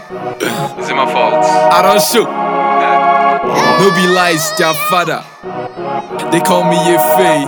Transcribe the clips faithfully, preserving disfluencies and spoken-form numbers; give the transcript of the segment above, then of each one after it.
Is it my fault? I don't show. No be lies, their father. They call me a fay.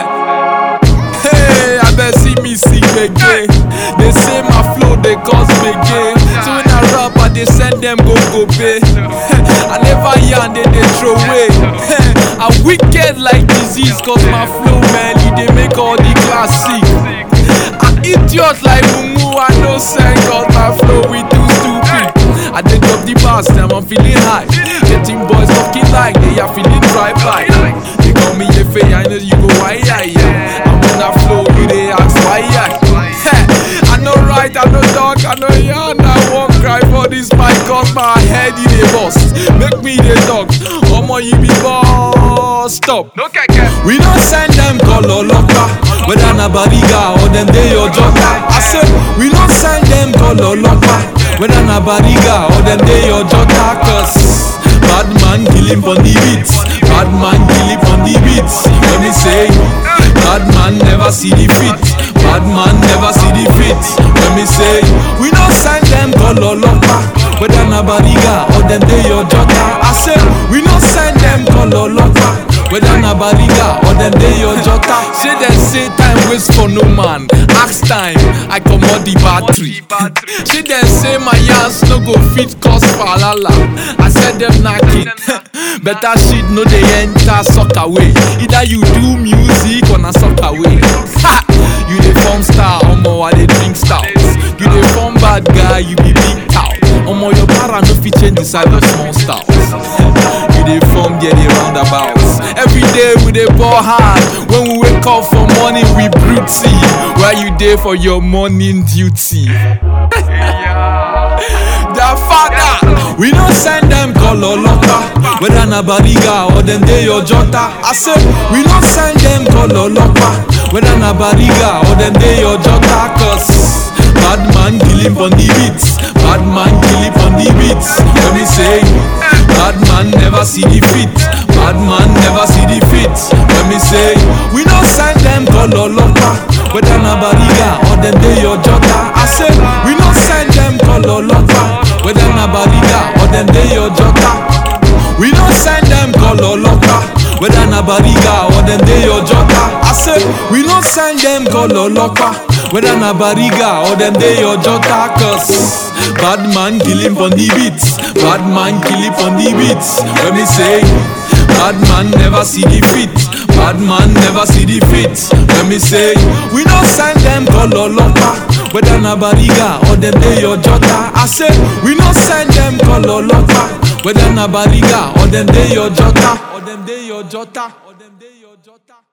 Hey, I bet see me sing again. They say my flow, they cause me gay. So when I rap, I they send them go go pay. I never yarn, they they throw away. I'm wicked like disease, cause my flow, man, they make all the classic. I'm idiot like Mumu, I no sing, cause my flow, we too stupid. I did drop the bars, now I'm feeling high. Getting boys talking like they are feeling dry by. They call me a fay, I know you go why I yeah. I'm on that flow, you they ask why I I know right, I know dark, I know yarn. I won't cry for this mic, cause my head in a bust. Make me the dog, omo you be boss. Stop. No keke. We don't send them color locker, whether na bariga or them they your jota. I said we don't send them color locker, whether na bariga or them they your jota. Cause bad man kill him on the beats, bad man kill him on the beats. Let me say, bad man never see the fit, bad man never see the fit. Let me say, we don't send them color locker, whether na bariga or them they your jota. I said we don't send them color locker, whether na bariga or them they your jota. Say they say time waits for no man. Ask time, I come out the battery. Say they say my ass no go fit cause falala. I said them knacking. Better shit no they enter soccer way. Either you do music or na soccer way. Ha! You the form star, omo I dey drink stout. You the form bad guy, you be big cow. Omo your para no fit change the side of small stars. You dey form get the roundabouts. Every day we dey ball hard. When we wake up for morning we brutty. Where you dey for your morning duty? Their father, we don't send them color locker, whether na bariga or them they your jota. I said we don't send them color locker, whether na bariga or them they your jota. Cause bad man kill him on the beats, bad man kill him on the beats. Let me say, bad man never see the fit, bad man never see the fit. Let me say, we don't send them color locker, whether na bariga or them they your jota. I said we don't send them color locker, whether na bariga or them they your jota. We don't send them color locker, whether na bariga or them they your jota. I said we don't send them color locker, whether na bariga or them they your jota. Cause bad man kill him on the beats, bad man kill him on the beats. Let me say, bad man never see the fit, bad man never see the fit. Let me say, we don't send them color locker, whether na bariga or them they your jota. I said we don't send them color locker, whether na bariga or them they your jota, or them they your jota, or them they your jota.